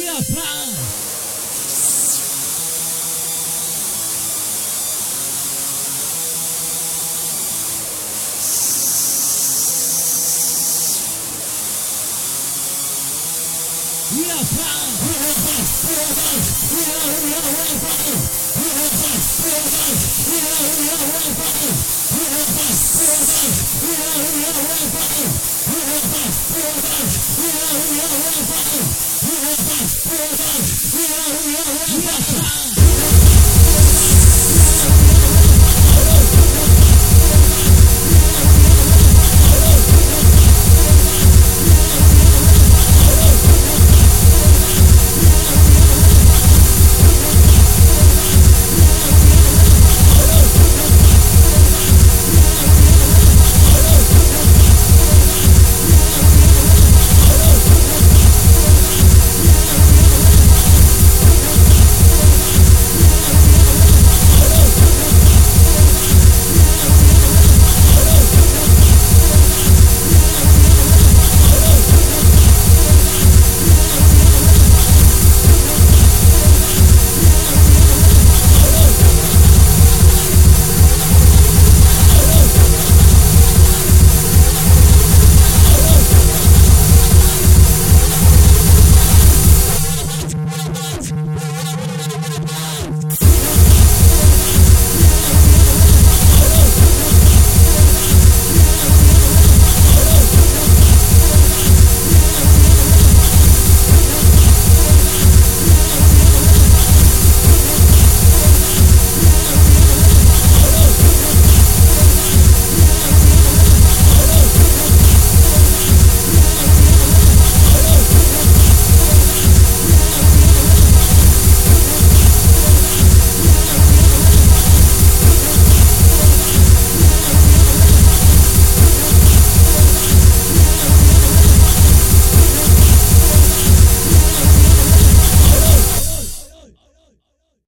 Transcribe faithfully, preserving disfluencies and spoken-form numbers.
We are flying. We are flying. We are flying. We are flying. We are flying. We are flying. We are flying. We are flying. We are flying. We are flying. We are flying.